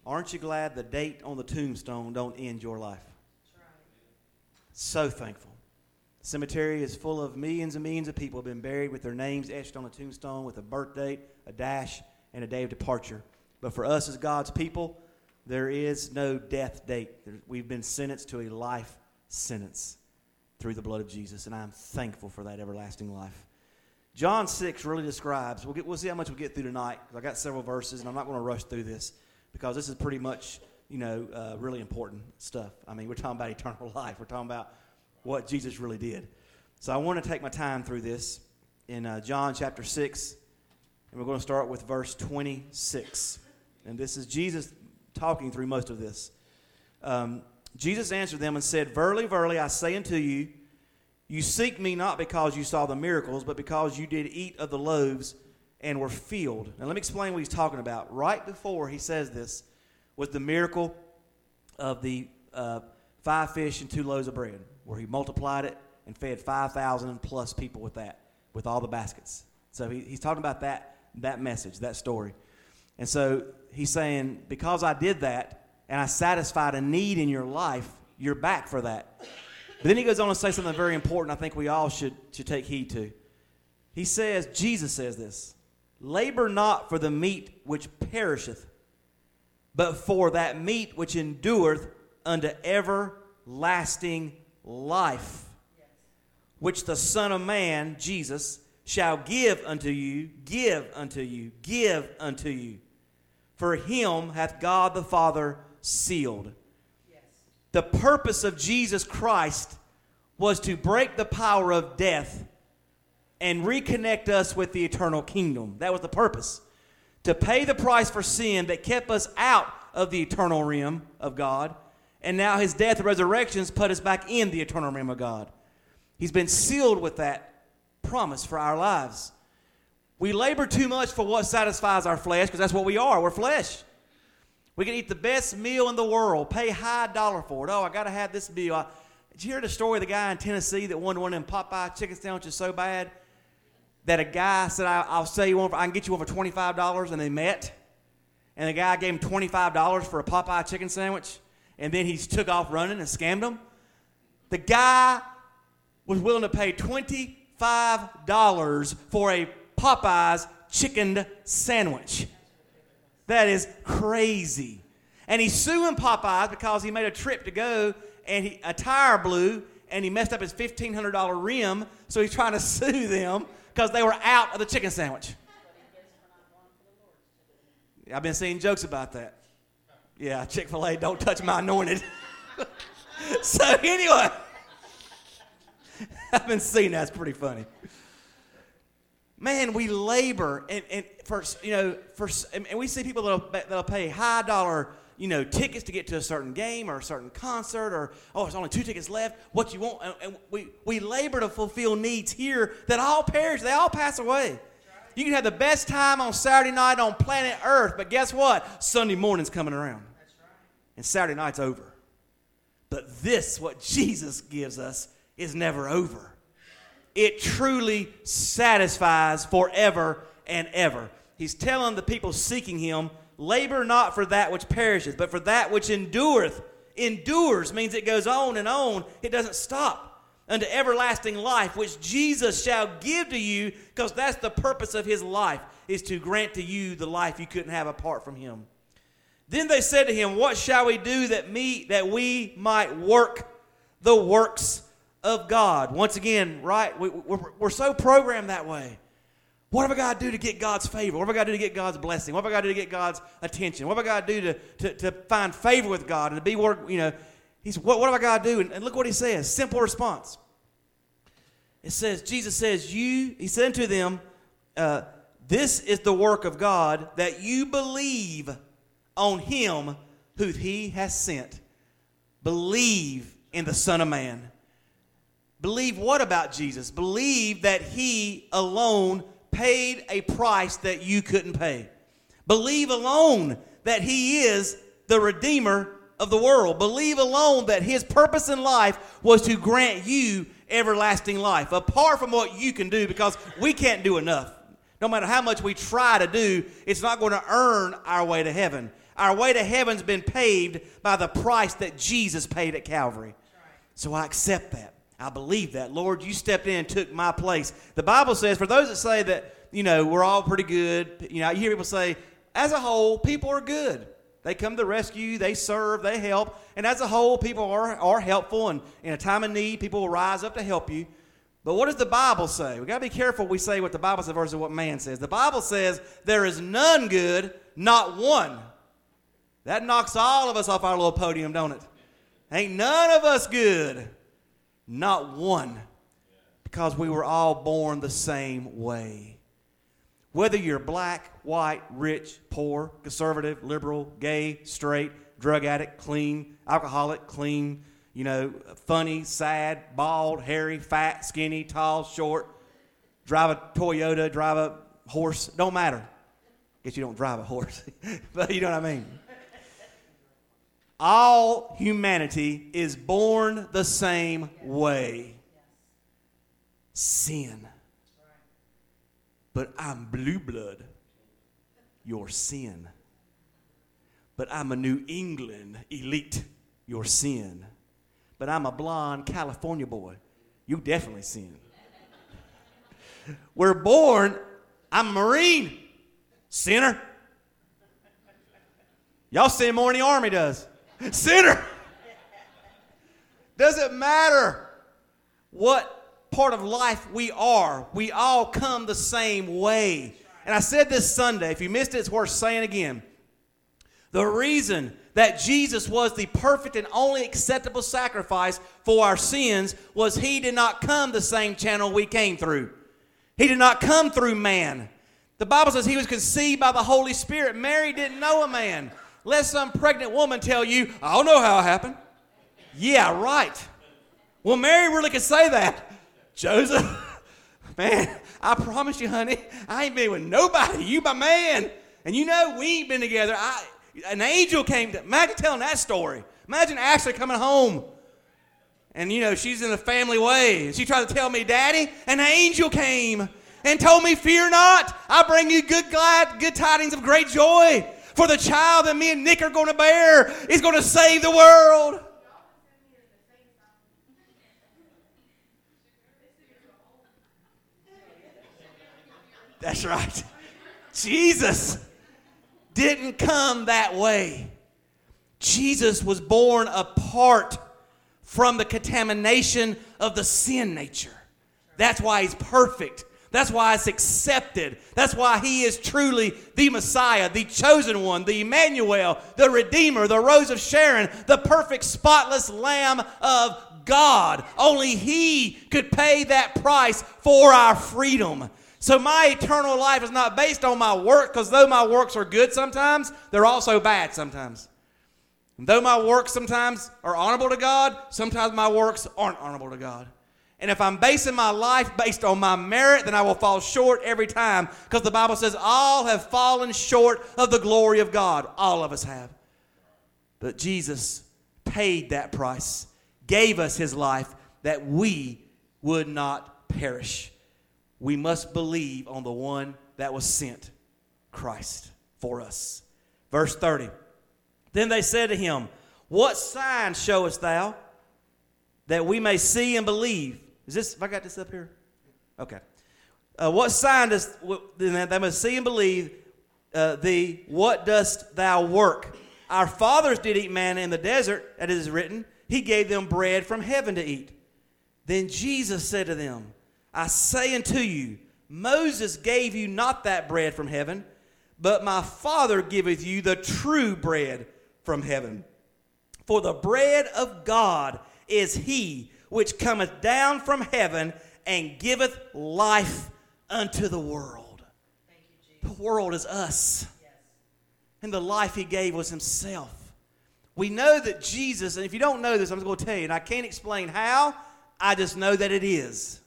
Aren't you glad the date on the tombstone don't end your life? That's right. So thankful. The cemetery is full of millions and millions of people who have been buried with their names etched on a tombstone with a birth date, a dash, and a day of departure. But for us as God's people, there is no death date. We've been sentenced to a life sentence through the blood of Jesus, and I'm thankful for that everlasting life. John 6 really describes, we'll see how much we get through tonight, because I got several verses, and I'm not going to rush through this, because this is pretty much, really important stuff. I mean, we're talking about eternal life. We're talking about what Jesus really did. So I want to take my time through this in John chapter 6, and we're going to start with verse 26. And this is Jesus talking through most of this. Jesus answered them and said, "Verily, verily, I say unto you, you seek me not because you saw the miracles, but because you did eat of the loaves and were filled." Now let me explain what he's talking about. Right before he says this was the miracle of the 5 fish and 2 loaves of bread, where he multiplied it and fed 5,000 plus people with that, with all the baskets. So he's talking about that message, that story. And so he's saying, because I did that and I satisfied a need in your life, you're back for that. But then he goes on to say something very important I think we all should take heed to. He says, Jesus says this, "Labor not for the meat which perisheth, but for that meat which endureth unto everlasting life, which the Son of Man," Jesus, "shall give unto you, give unto you, give unto you. For him hath God the Father sealed." Yes. The purpose of Jesus Christ was to break the power of death and reconnect us with the eternal kingdom. That was the purpose. To pay the price for sin that kept us out of the eternal realm of God. And now his death and resurrections put us back in the eternal realm of God. He's been sealed with that promise for our lives. We labor too much for what satisfies our flesh, because that's what we are. We're flesh. We can eat the best meal in the world, pay high dollar for it. Oh, I got to have this meal. Did you hear the story of the guy in Tennessee that wanted one of them Popeye chicken sandwiches so bad that a guy said, I'll sell you one, I can get you one for $25, and they met. And the guy gave him $25 for a Popeye chicken sandwich, and then he took off running and scammed him. The guy was willing to pay $25 for a Popeye's chicken sandwich. That is crazy. And he's suing Popeyes because he made a trip to go and a tire blew and he messed up his $1,500 rim, so he's trying to sue them because they were out of the chicken sandwich. I've been seeing jokes about that. Yeah, Chick-fil-A, don't touch my anointed. So anyway, I've been seeing that. It's pretty funny. Man, we labor, and we see people that'll pay high dollar, tickets to get to a certain game or a certain concert, or there's only 2 tickets left. What you want? And we labor to fulfill needs here that all perish. They all pass away. You can have the best time on Saturday night on planet Earth, but guess what? Sunday morning's coming around, and Saturday night's over. But what Jesus gives us, is never over. It truly satisfies forever and ever. He's telling the people seeking him, labor not for that which perishes, but for that which endureth. Endures means it goes on and on. It doesn't stop. Unto everlasting life, which Jesus shall give to you, because that's the purpose of his life, is to grant to you the life you couldn't have apart from him. Then they said to him, "What shall we do that we might work the works of God?" Once again, right? We're so programmed that way. What have I got to do to get God's favor? What have I got to do to get God's blessing? What have I got to do to get God's attention? What have I got to do to find favor with God and to be what have I got to do? And look what he says. Simple response. It says, Jesus says, he said unto them, "This is the work of God, that you believe on him who he has sent." Believe in the Son of Man. Believe what about Jesus? Believe that he alone paid a price that you couldn't pay. Believe alone that he is the Redeemer of the world. Believe alone that his purpose in life was to grant you everlasting life, apart from what you can do, because we can't do enough. No matter how much we try to do, it's not going to earn our way to heaven. Our way to heaven's been paved by the price that Jesus paid at Calvary. So I accept that. I believe that. Lord, you stepped in and took my place. The Bible says, for those that say that, we're all pretty good, you hear people say, as a whole, people are good. They come to the rescue, they serve, they help. And as a whole, people are helpful. And in a time of need, people will rise up to help you. But what does the Bible say? We've got to be careful we say what the Bible says versus what man says. The Bible says there is none good, not one. That knocks all of us off our little podium, don't it? Ain't none of us good. Not one. Because we were all born the same way. Whether you're black, white, rich, poor, conservative, liberal, gay, straight, drug addict, clean, alcoholic, clean, funny, sad, bald, hairy, fat, skinny, tall, short, drive a Toyota, drive a horse, don't matter. Guess you don't drive a horse, but you know what I mean. All humanity is born the same way. Sin. But I'm blue blood. Your sin. But I'm a New England elite. Your sin. But I'm a blonde California boy. You definitely sin. We're born, I'm a Marine. Sinner. Y'all sin more than the Army does. Sinner. Doesn't matter what part of life we are. We all come the same way. And I said this Sunday. If you missed it, it's worth saying again. The reason that Jesus was the perfect and only acceptable sacrifice for our sins was he did not come the same channel we came through. He did not come through man. The Bible says he was conceived by the Holy Spirit. Mary didn't know a man. Let some pregnant woman tell you, I don't know how it happened. Yeah, right. Well, Mary really could say that. Joseph, man, I promise you, honey, I ain't been with nobody. You my man. And we ain't been together. An angel came to, imagine telling that story. Imagine Ashley coming home. And, she's in a family way. And she tried to tell me, Daddy, an angel came and told me, fear not. I bring you good tidings of great joy. For the child that me and Nick are going to bear is going to save the world. That's right. Jesus didn't come that way. Jesus was born apart from the contamination of the sin nature. That's why he's perfect. That's why it's accepted. That's why he is truly the Messiah, the chosen one, the Emmanuel, the Redeemer, the Rose of Sharon, the perfect, spotless Lamb of God. Only he could pay that price for our freedom. So my eternal life is not based on my work, because though my works are good sometimes, they're also bad sometimes. And though my works sometimes are honorable to God, sometimes my works aren't honorable to God. And if I'm basing my life based on my merit, then I will fall short every time, because the Bible says all have fallen short of the glory of God. All of us have. But Jesus paid that price, gave us his life that we would not perish. We must believe on the one that was sent, Christ, for us. Verse 30. Then they said to him, what sign showest thou that we may see and believe? Is this, have I got this up here? Okay. What sign does they must see and believe thee? What dost thou work? Our fathers did eat manna in the desert, as it is written. He gave them bread from heaven to eat. Then Jesus said to them, I say unto you, Moses gave you not that bread from heaven, but my Father giveth you the true bread from heaven. For the bread of God is he which cometh down from heaven and giveth life unto the world. Thank you, Jesus. The world is us. Yes. And the life he gave was himself. We know that Jesus, and if you don't know this, I'm just going to tell you, and I can't explain how, I just know that it is.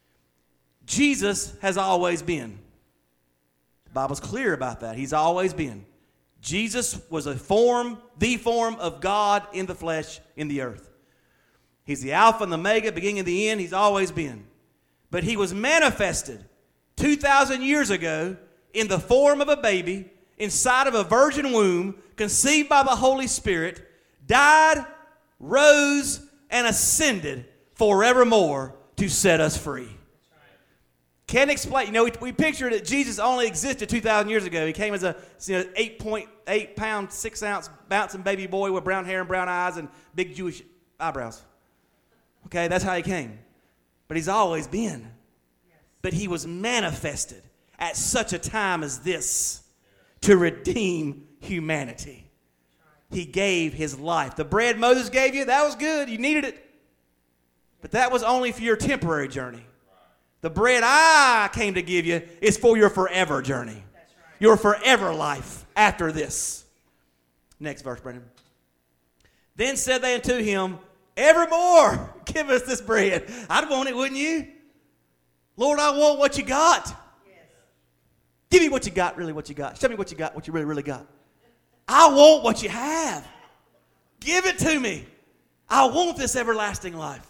Jesus has always been. The Bible's clear about that. He's always been. Jesus was the form of God in the flesh, in the earth. He's the Alpha and the Omega, beginning and the end. He's always been. But he was manifested 2,000 years ago in the form of a baby inside of a virgin womb, conceived by the Holy Spirit, died, rose, and ascended forevermore to set us free. Can't explain. We picture that Jesus only existed 2,000 years ago. He came as a 8.8 pound, 6 ounce bouncing baby boy with brown hair and brown eyes and big Jewish eyebrows. Okay, that's how he came. But he's always been. But he was manifested at such a time as this to redeem humanity. He gave his life. The bread Moses gave you, that was good. You needed it. But that was only for your temporary journey. The bread I came to give you is for your forever journey. Your forever life after this. Next verse, Brendan. Then said they unto him, evermore give us this bread. I'd want it, wouldn't you? Lord, I want what you got. Yes. Give me what you got, really what you got. Show me what you got, what you really, really got. I want what you have. Give it to me. I want this everlasting life.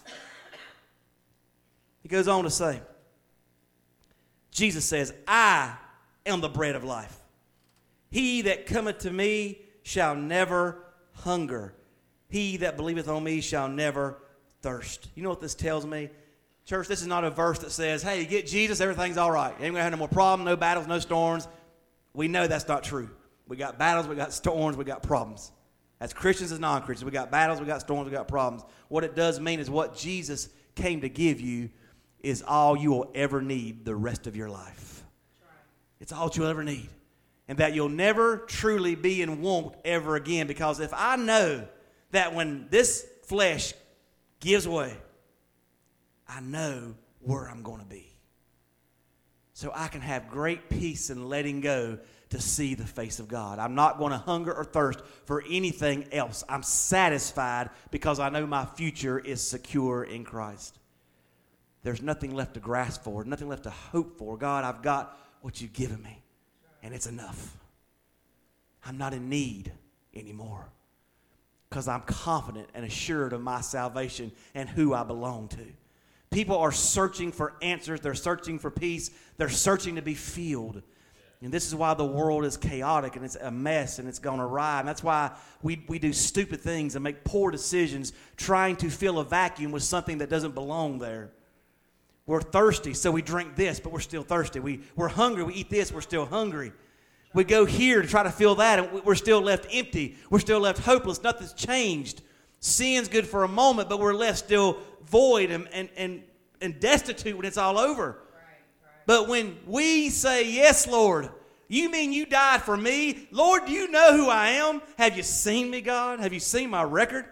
He goes on to say, Jesus says, I am the bread of life. He that cometh to me shall never hunger. He that believeth on me shall never thirst. You know what this tells me? Church, this is not a verse that says, hey, you get Jesus, everything's all right. You ain't going to have no more problems, no battles, no storms. We know that's not true. We got battles, we got storms, we got problems. As Christians as non-Christians, we got battles, we got storms, we got problems. What it does mean is what Jesus came to give you is all you will ever need the rest of your life. It's all you'll ever need. And that you'll never truly be in want ever again. Because if I know that when this flesh gives way, I know where I'm going to be. So I can have great peace in letting go to see the face of God. I'm not going to hunger or thirst for anything else. I'm satisfied because I know my future is secure in Christ. There's nothing left to grasp for, nothing left to hope for. God, I've got what you've given me, and it's enough. I'm not in need anymore because I'm confident and assured of my salvation and who I belong to. People are searching for answers. They're searching for peace. They're searching to be filled. And this is why the world is chaotic and it's a mess and it's gone awry. And that's why we do stupid things and make poor decisions trying to fill a vacuum with something that doesn't belong there. We're thirsty, so we drink this, but we're still thirsty. We're hungry, we eat this, we're still hungry. We go here to try to fill that, and we're still left empty. We're still left hopeless. Nothing's changed. Sin's good for a moment, but we're left still void and destitute when it's all over. But when we say, yes, Lord, you mean you died for me? Lord, do you know who I am? Have you seen me, God? Have you seen my record?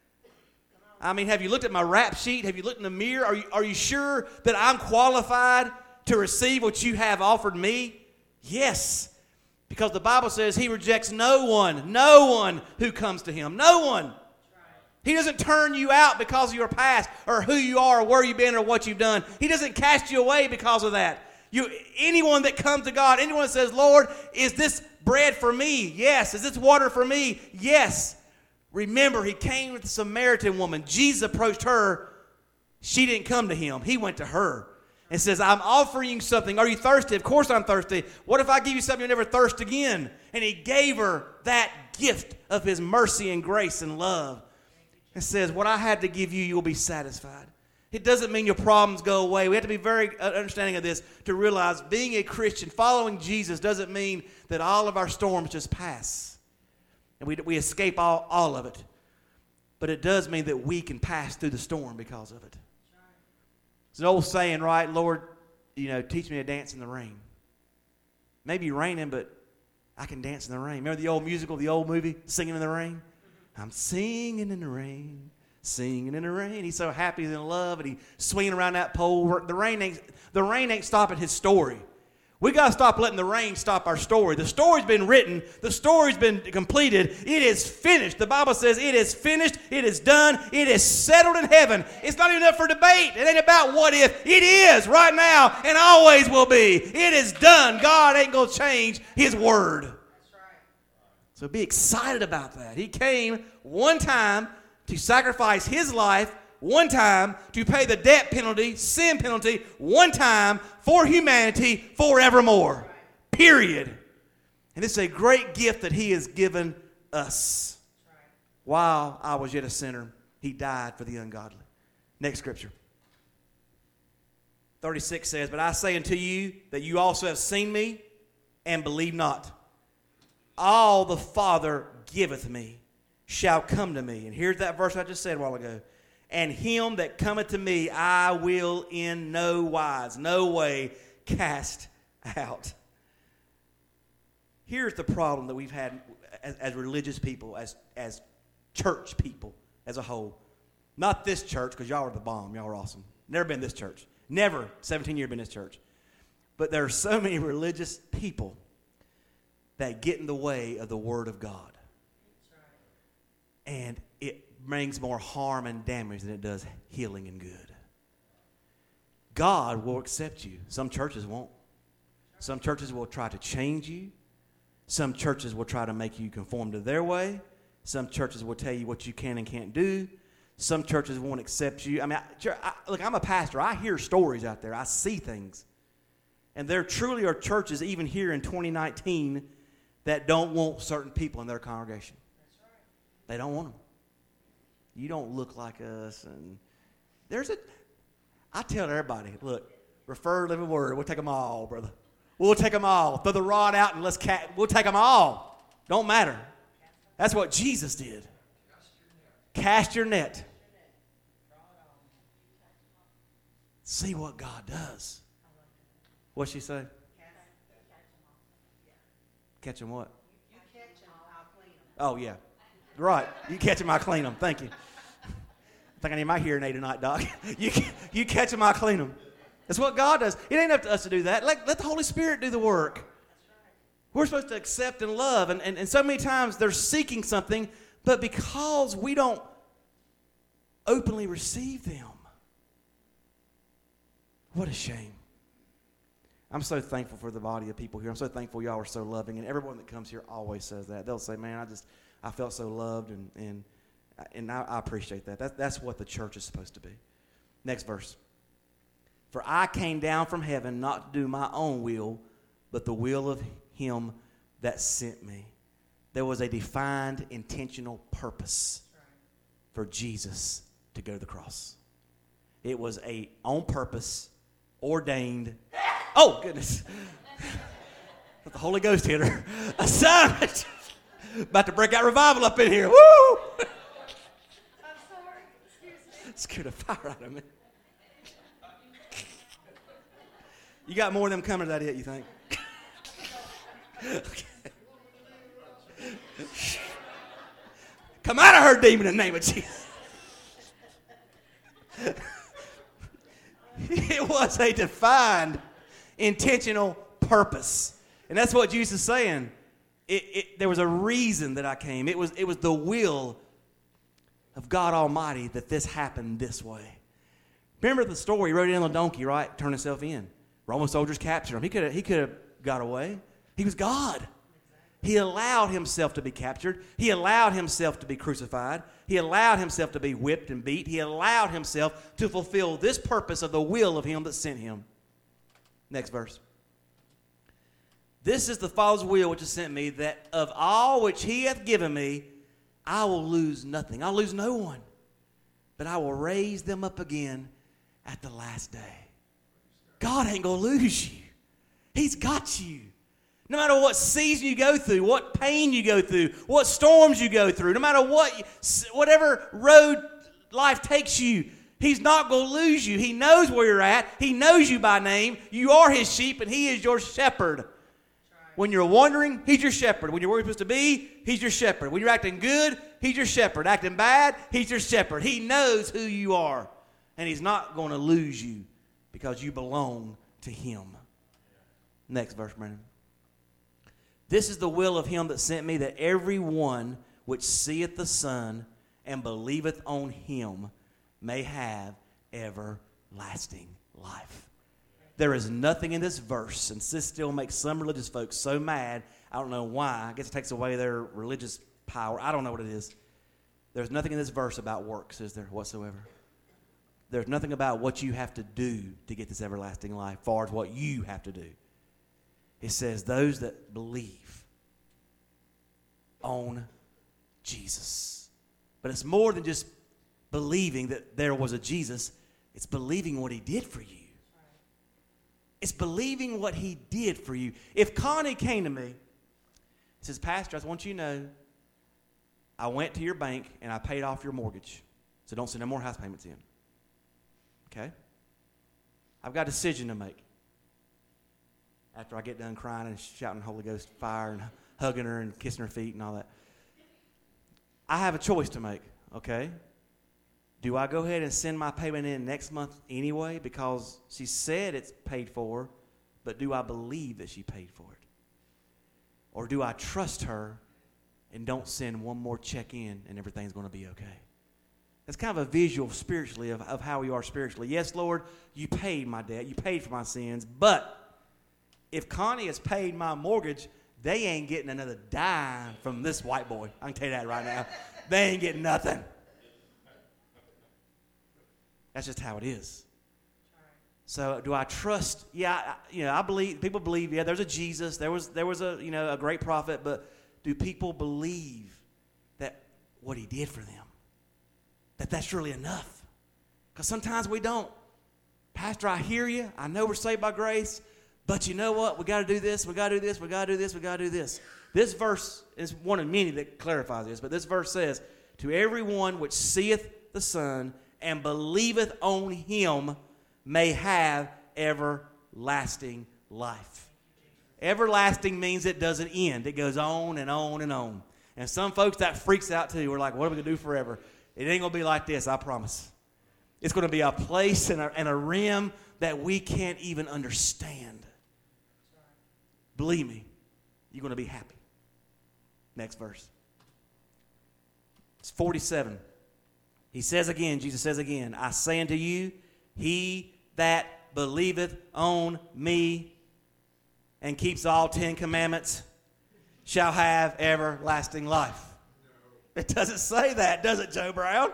I mean, have you looked at my rap sheet? Have you looked in the mirror? Are you sure that I'm qualified to receive what you have offered me? Yes, because the Bible says he rejects no one who comes to him. No one. He doesn't turn you out because of your past or who you are or where you've been or what you've done. He doesn't cast you away because of that. Anyone that comes to God, anyone that says, Lord, is this bread for me? Yes. Is this water for me? Yes. Remember, he came with the Samaritan woman. Jesus approached her. She didn't come to him. He went to her and says, I'm offering you something. Are you thirsty? Of course I'm thirsty. What if I give you something you'll never thirst again? And he gave her that gift of his mercy and grace and love. And says, what I had to give you, you'll be satisfied. It doesn't mean your problems go away. We have to be very understanding of this to realize being a Christian, following Jesus, doesn't mean that all of our storms just pass. And we escape all of it. But it does mean that we can pass through the storm because of it. It's an old saying, right? Lord, teach me to dance in the rain. Maybe raining, but I can dance in the rain. Remember the old musical, the old movie, Singing in the Rain? I'm singing in the rain, singing in the rain. He's so happy, he's in love, and he's swinging around that pole. The rain ain't stopping his story. We got to stop letting the rain stop our story. The story's been written. The story's been completed. It is finished. The Bible says it is finished. It is done. It is settled in heaven. It's not even up for debate. It ain't about what if. It is right now and always will be. It is done. God ain't going to change his word. So be excited about that. He came one time to sacrifice his life, one time to pay the debt penalty, sin penalty, one time for humanity forevermore. Period. And this is a great gift that he has given us. While I was yet a sinner, he died for the ungodly. Next scripture. 36 says, but I say unto you that you also have seen me and believe not. All the Father giveth me shall come to me. And here's that verse I just said a while ago. And him that cometh to me I will in no wise, no way cast out. Here's the problem that we've had as religious people, as church people as a whole. Not this church, because y'all are the bomb. Y'all are awesome. Never been this church. Never, 17 years been this church. But there are so many religious people that get in the way of the Word of God. And it brings more harm and damage than it does healing and good. God will accept you. Some churches won't. Some churches will try to change you. Some churches will try to make you conform to their way. Some churches will tell you what you can and can't do. Some churches won't accept you. I mean, look, I'm a pastor. I hear stories out there. I see things. And there truly are churches, even here in 2019, that don't want certain people in their congregation. That's right. They don't want them. You don't look like us. And I tell everybody, look, refer living word. We'll take them all, brother. We'll take them all. Throw the rod out and we'll take them all. Don't matter. That's what Jesus did. Cast your net. See what God does. What'd she say? Catch them what? You catch them, I'll clean them. Oh, yeah. Right. You catch them, I clean them. Thank you. I think I need my hearing aid tonight, Doc. You catch them, I clean them. That's what God does. It ain't up to us to do that. Let the Holy Spirit do the work. We're supposed to accept and love. And so many times they're seeking something, but because we don't openly receive them. What a shame. I'm so thankful for the body of people here. I'm so thankful y'all are so loving. And everyone that comes here always says that. They'll say, man, I felt so loved, and I appreciate that. That's what the church is supposed to be. Next verse. For I came down from heaven not to do my own will, but the will of him that sent me. There was a defined, intentional purpose for Jesus to go to the cross. It was a on purpose, ordained, oh goodness, the Holy Ghost hit her, assignment. About to break out revival up in here. Woo! I'm sorry. Excuse me. Scared the fire out of me. You got more of them coming, is that it, you think? Okay. Come out of her, demon, in the name of Jesus. It was a defined, intentional purpose. And that's what Jesus is saying. There was a reason that I came. It was the will of God Almighty that this happened this way. Remember the story, he rode in on a donkey, right? Turned himself in. Roman soldiers captured him. He could have got away. He was God. He allowed himself to be captured. He allowed himself to be crucified. He allowed himself to be whipped and beat. He allowed himself to fulfill this purpose of the will of him that sent him. Next verse. This is the Father's will which has sent me, that of all which he hath given me, I will lose nothing. I'll lose no one. But I will raise them up again at the last day. God ain't going to lose you. He's got you. No matter what season you go through, what pain you go through, what storms you go through, no matter whatever road life takes you, he's not going to lose you. He knows where you're at. He knows you by name. You are his sheep, and he is your shepherd. When you're wandering, he's your shepherd. When you're where you're supposed to be, he's your shepherd. When you're acting good, he's your shepherd. Acting bad, he's your shepherd. He knows who you are, and he's not going to lose you because you belong to him. Next verse, Brandon. This is the will of him that sent me, that every one which seeth the Son and believeth on him may have everlasting life. There is nothing in this verse, and this still makes some religious folks so mad. I don't know why. I guess it takes away their religious power. I don't know what it is. There's nothing in this verse about works, is there, whatsoever? There's nothing about what you have to do to get this everlasting life, as far as what you have to do. It says those that believe on Jesus. But it's more than just believing that there was a Jesus. It's believing what he did for you. It's believing what he did for you. If Connie came to me and says, Pastor, I just want you to know, I went to your bank and I paid off your mortgage. So don't send no more house payments in. Okay? I've got a decision to make. After I get done crying and shouting Holy Ghost fire and hugging her and kissing her feet and all that. I have a choice to make, okay? Do I go ahead and send my payment in next month anyway because she said it's paid for, but do I believe that she paid for it? Or do I trust her and don't send one more check in and everything's going to be okay? That's kind of a visual spiritually of how we are spiritually. Yes, Lord, you paid my debt. You paid for my sins. But if Connie has paid my mortgage, they ain't getting another dime from this white boy. I can tell you that right now. They ain't getting nothing. That's just how it is. So do I trust? Yeah, I believe, people believe, yeah, there's a Jesus. There was a, a great prophet. But do people believe that what he did for them, that's really enough? Because sometimes we don't. Pastor, I hear you. I know we're saved by grace. But you know what? We got to do this. We got to do this. We got to do this. We got to do this. This verse is one of many that clarifies this. But this verse says, to everyone which seeth the Son and believeth on him may have everlasting life. Everlasting means it doesn't end. It goes on and on and on. And some folks, that freaks out too. We're like, what are we going to do forever? It ain't going to be like this, I promise. It's going to be a place and a realm that we can't even understand. Believe me, you're going to be happy. Next verse. It's 47. He says again, Jesus says again, I say unto you, he that believeth on me and keeps all 10 commandments shall have everlasting life. It doesn't say that, does it, Joe Brown?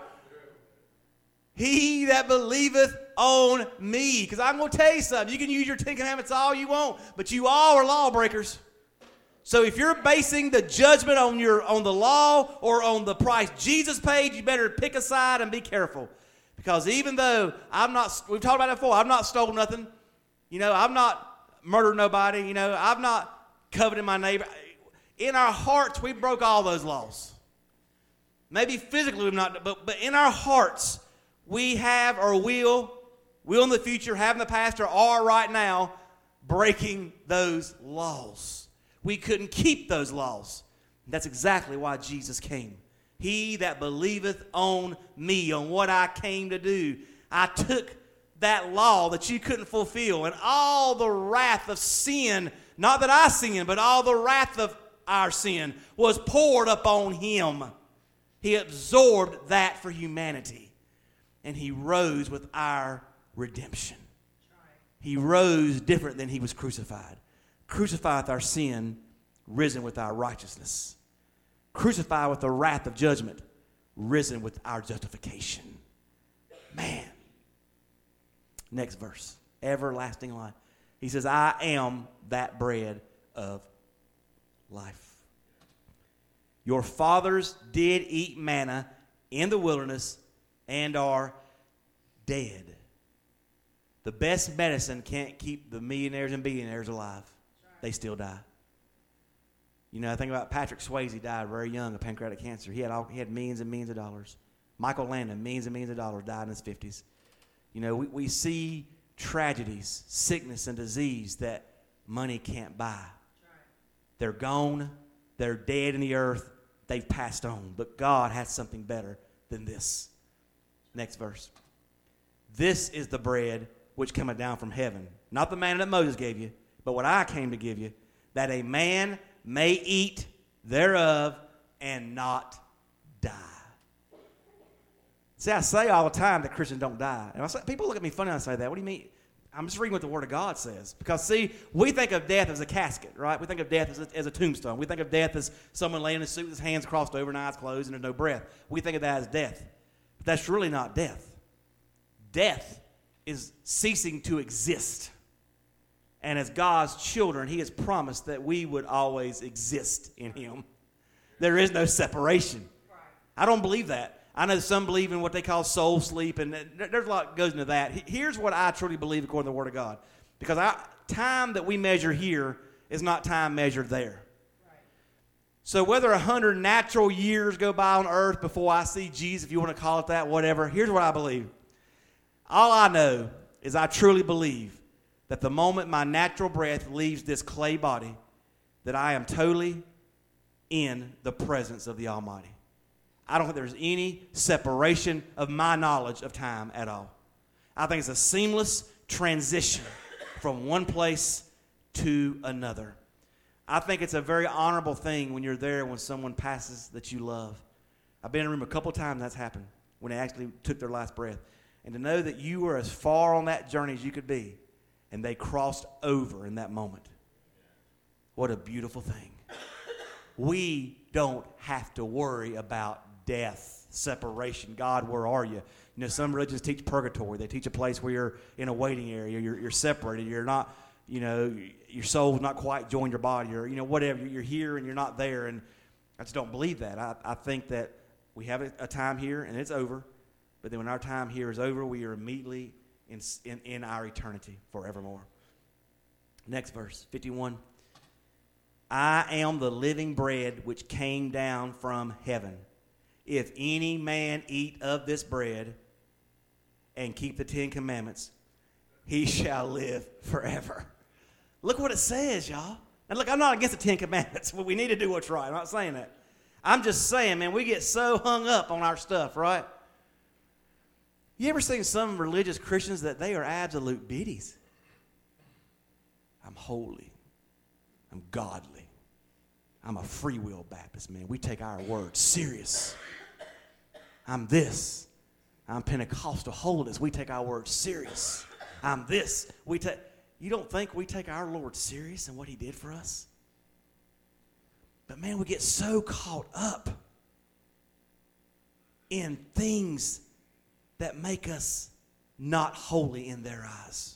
He that believeth on me. Because I'm going to tell you something. You can use your 10 commandments all you want, but you all are lawbreakers. So if you're basing the judgment on the law or on the price Jesus paid, you better pick a side and be careful. Because even though we've talked about it before, I've not stolen nothing. I've not murdered nobody. I've not coveted my neighbor. In our hearts, we broke all those laws. Maybe physically we've not, but in our hearts, we have or will in the future, have in the past, or are right now breaking those laws. We couldn't keep those laws. That's exactly why Jesus came. He that believeth on me, on what I came to do. I took that law that you couldn't fulfill and all the wrath of sin, not that I sinned, but all the wrath of our sin was poured upon him. He absorbed that for humanity. And he rose with our redemption. He rose different than he was crucified. Crucified with our sin, risen with our righteousness. Crucified with the wrath of judgment, risen with our justification. Man. Next verse. Everlasting life. He says, I am that bread of life. Your fathers did eat manna in the wilderness and are dead. The best medicine can't keep the millionaires and billionaires alive. They still die. I think about Patrick Swayze, died very young of pancreatic cancer. He had millions and millions of dollars. Michael Landon, millions and millions of dollars, died in his 50s. We see tragedies, sickness, and disease that money can't buy. They're gone. They're dead in the earth. They've passed on. But God has something better than this. Next verse. This is the bread which cometh down from heaven. Not the manna that Moses gave you, but what I came to give you, that a man may eat thereof and not die. See, I say all the time that Christians don't die. And people look at me funny when I say that. What do you mean? I'm just reading what the Word of God says. Because, see, we think of death as a casket, right? We think of death as a tombstone. We think of death as someone laying in a suit with his hands crossed over and eyes closed and there's no breath. We think of that as death. But that's really not death. Death is ceasing to exist. And as God's children, He has promised that we would always exist in Him. There is no separation. I don't believe that. I know some believe in what they call soul sleep, and there's a lot that goes into that. Here's what I truly believe according to the Word of God. Because time that we measure here is not time measured there. So whether 100 natural years go by on earth before I see Jesus, if you want to call it that, whatever, here's what I believe. All I know is I truly believe that the moment my natural breath leaves this clay body, that I am totally in the presence of the Almighty. I don't think there's any separation of my knowledge of time at all. I think it's a seamless transition from one place to another. I think it's a very honorable thing when you're there when someone passes that you love. I've been in a room a couple times that's happened when they actually took their last breath. And to know that you were as far on that journey as you could be and they crossed over in that moment. What a beautiful thing. We don't have to worry about death, separation. God, where are you? You know, some religions teach purgatory. They teach a place where you're in a waiting area. You're separated. You're not, you know, your soul's not quite joined your body, or, you know, whatever. You're here and you're not there. And I just don't believe that. I think that we have a time here and it's over. But then when our time here is over, we are immediately in our eternity forevermore. Next verse, 51. I am the living bread which came down from heaven. If any man eat of this bread and keep the 10 commandments, he shall live forever. Look what it says, y'all. And look, I'm not against the 10 commandments, but we need to do what's right. I'm not saying that. I'm just saying, man, we get so hung up on our stuff, right? You ever seen some religious Christians that they are absolute biddies? I'm holy. I'm godly. I'm a free will Baptist, man. We take our word serious. I'm this. I'm Pentecostal holiness. We take our word serious. I'm this. You don't think we take our Lord serious and what he did for us? But man, we get so caught up in things that make us not holy in their eyes.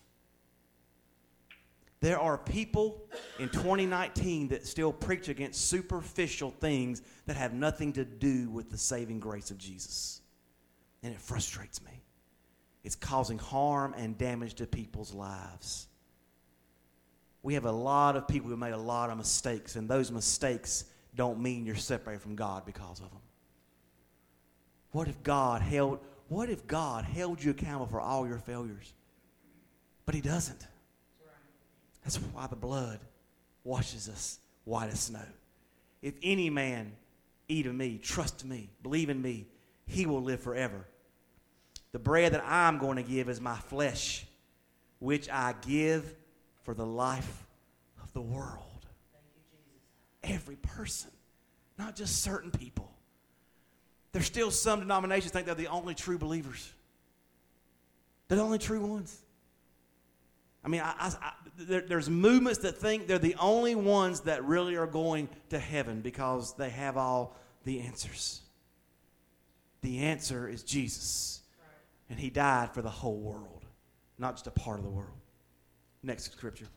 There are people in 2019 that still preach against superficial things that have nothing to do with the saving grace of Jesus. And it frustrates me. It's causing harm and damage to people's lives. We have a lot of people who made a lot of mistakes, and those mistakes don't mean you're separated from God because of them. What if God held you accountable for all your failures? But he doesn't. That's why the blood washes us white as snow. If any man eat of me, trust me, believe in me, he will live forever. The bread that I'm going to give is my flesh, which I give for the life of the world. Thank you, Jesus. Every person, not just certain people. There's still some denominations think they're the only true believers. They're the only true ones. I mean, there's movements that think they're the only ones that really are going to heaven because they have all the answers. The answer is Jesus. Right. And he died for the whole world, not just a part of the world. Next scripture.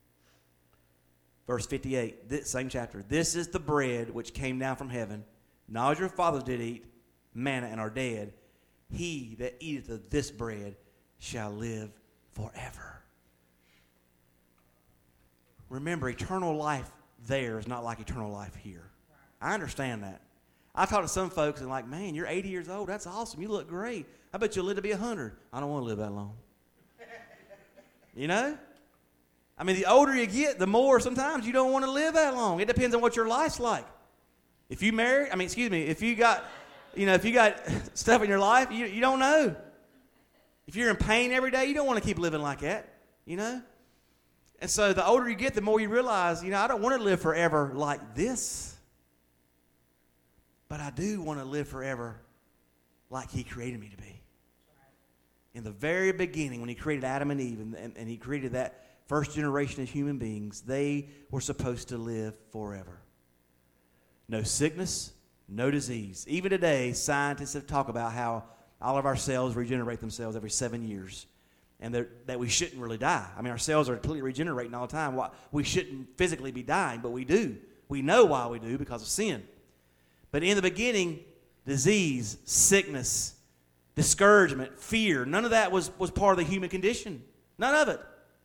Verse 58, this same chapter. This is the bread which came down from heaven, not as your fathers did eat manna and are dead. He that eateth of this bread shall live forever. Remember, eternal life there is not like eternal life here. I understand that. I talk to some folks and like, man, you're 80 years old. That's awesome. You look great. I bet you'll live to be 100. I don't want to live that long. You know? I mean, the older you get, the more sometimes you don't want to live that long. It depends on what your life's like. If you marry, if you got stuff in your life, you don't know. If you're in pain every day, you don't want to keep living like that, you know? And so the older you get, the more you realize, I don't want to live forever like this. But I do want to live forever like he created me to be. In the very beginning, when he created Adam and Eve, and he created that first generation of human beings, they were supposed to live forever. No sickness, no disease. Even today, scientists have talked about how all of our cells regenerate themselves every 7 years. And that we shouldn't really die. I mean, our cells are completely regenerating all the time. We shouldn't physically be dying, but we do. We know why we do because of sin. But in the beginning, disease, sickness, discouragement, fear, none of that was part of the human condition. None of it.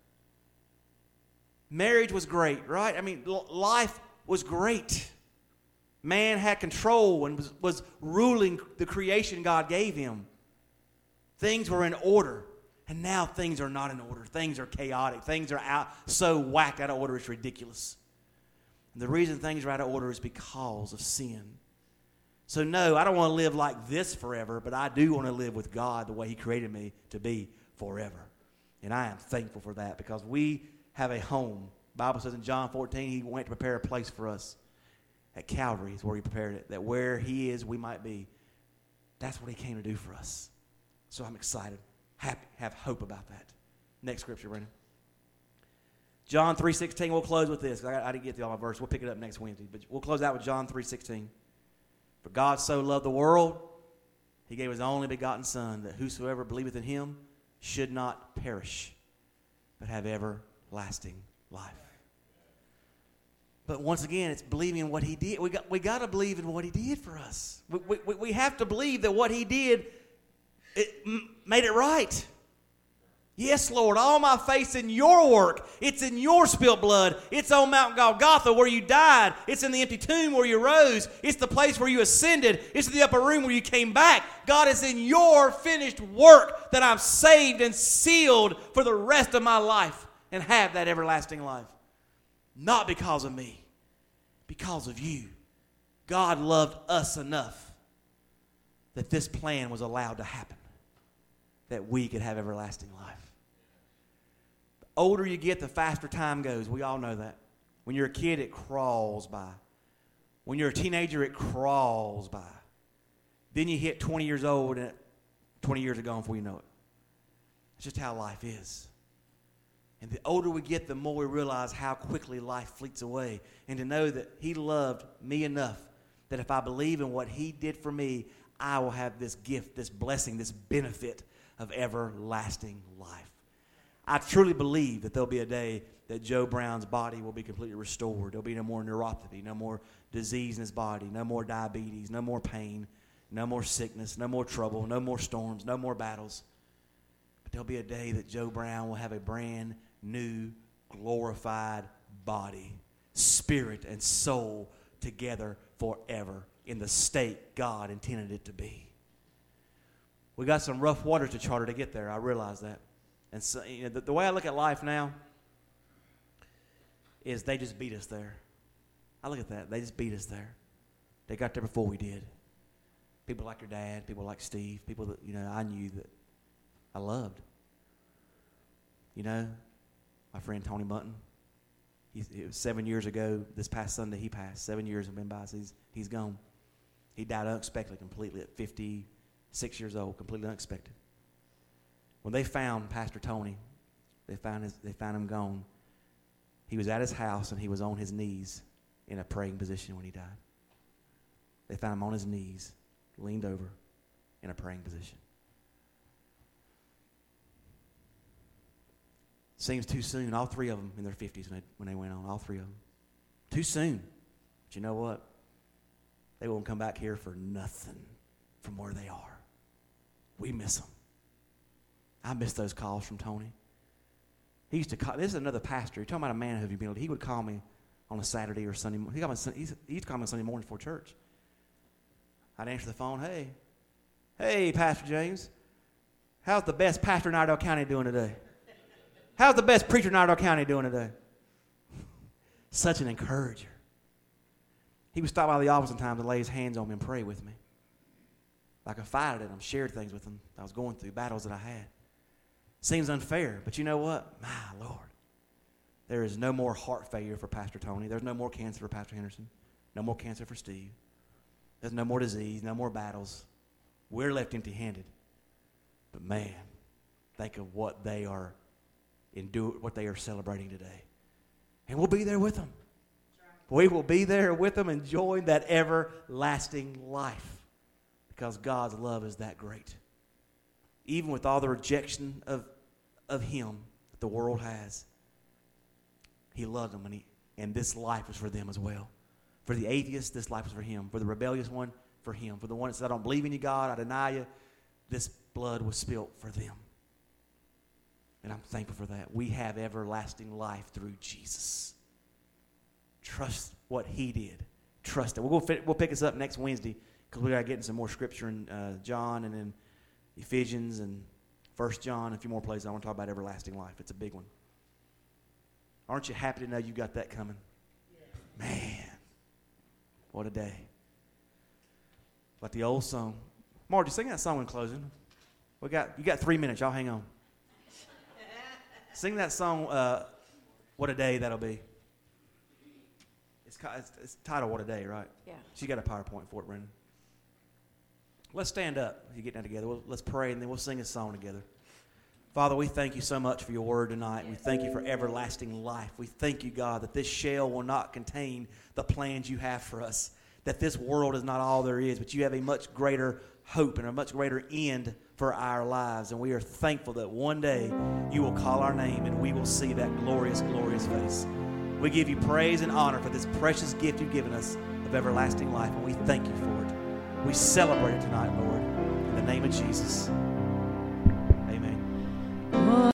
Marriage was great, right? I mean, life was great. Man had control and was ruling the creation God gave him. Things were in order. And now things are not in order. Things are chaotic. Things are so whacked out of order, it's ridiculous. And the reason things are out of order is because of sin. So no, I don't want to live like this forever, but I do want to live with God the way He created me to be forever. And I am thankful for that because we have a home. The Bible says in John 14, He went to prepare a place for us. At Calvary is where He prepared it. That where He is, we might be. That's what He came to do for us. So I'm excited. Happy, have hope about that. Next scripture, Brandon. John 3:16. We'll close with this. I didn't get through all my verse. We'll pick it up next Wednesday. But we'll close out with John 3:16. For God so loved the world, He gave His only begotten Son, that whosoever believeth in Him should not perish, but have everlasting life. But once again, it's believing in what He did. We got to believe in what He did for us. We have to believe that what He did, made it right. Yes, Lord, all my faith's in your work. It's in your spilled blood. It's on Mount Golgotha where you died. It's in the empty tomb where you rose. It's the place where you ascended. It's in the upper room where you came back. God, is in your finished work that I'm saved and sealed for the rest of my life and have that everlasting life. Not because of me, because of you. God loved us enough that this plan was allowed to happen, that we could have everlasting life. The older you get, the faster time goes. We all know that. When you're a kid, it crawls by. When you're a teenager, it crawls by. Then you hit 20 years old, and 20 years are gone before you know it. It's just how life is. And the older we get, the more we realize how quickly life fleets away. And to know that He loved me enough that if I believe in what He did for me, I will have this gift, this blessing, this benefit of everlasting life. I truly believe that there'll be a day that Joe Brown's body will be completely restored. There'll be no more neuropathy, no more disease in his body, no more diabetes, no more pain, no more sickness, no more trouble, no more storms, no more battles. But there'll be a day that Joe Brown will have a brand new, glorified body, spirit and soul together forever in the state God intended it to be. We got some rough waters to charter to get there. I realize that. And so, the way I look at life now is they just beat us there. I look at that. They just beat us there. They got there before we did. People like your dad, people like Steve, people that I knew that I loved. My friend Tony Mutton. It was 7 years ago. This past Sunday, he passed. 7 years have been by, so he's gone. He died unexpectedly, completely at 56 years old, completely unexpected. When they found Pastor Tony, they found him gone. He was at his house and he was on his knees in a praying position when he died. They found him on his knees, leaned over in a praying position. Seems too soon. All three of them in their 50s when they went on. All three of them. Too soon. But you know what? They won't come back here for nothing from where they are. We miss them. I miss those calls from Tony. He used to call. This is another pastor. You're talking about a man who been. He would call me on a Saturday or Sunday. He used to call me on Sunday morning before church. I'd answer the phone. Hey, Pastor James. How's the best pastor in Iredell County doing today? How's the best preacher in Iredell County doing today? Such an encourager. He would stop by the office sometimes and lay his hands on me and pray with me. I confided in him, shared things with him I was going through, battles that I had. Seems unfair, but you know what? My Lord. There is no more heart failure for Pastor Tony. There's no more cancer for Pastor Henderson. No more cancer for Steve. There's no more disease, no more battles. We're left empty-handed. But man, think of what they are what they are celebrating today. And we'll be there with them. We will be there with them enjoying that everlasting life because God's love is that great. Even with all the rejection of Him that the world has, He loved them, and this life was for them as well, For the atheist, this life was for him. For the rebellious one, for him. For the one that said, I don't believe in you, God, I deny you, this blood was spilled for them. And I'm thankful for that. We have everlasting life through Jesus. Trust what he did. Trust it. We'll pick this up next Wednesday because we got to get in some more scripture in John and then Ephesians and 1 John and a few more places. I want to talk about everlasting life. It's a big one. Aren't you happy to know you got that coming? Yeah. Man, what a day. Like the old song. Margie, sing that song in closing. You got 3 minutes. Y'all hang on. Sing that song, What a Day That'll Be. It's titled What a Day, right? Yeah. She got a PowerPoint for it, Brendan. Let's stand up as you get down together. Let's pray, and then we'll sing a song together. Father, we thank you so much for your word tonight. We thank you for everlasting life. We thank you, God, that this shell will not contain the plans you have for us, that this world is not all there is, but you have a much greater hope and a much greater end for our lives. And we are thankful that one day you will call our name and we will see that glorious, glorious face. We give you praise and honor for this precious gift you've given us of everlasting life, and we thank you for it. We celebrate it tonight, Lord, in the name of Jesus.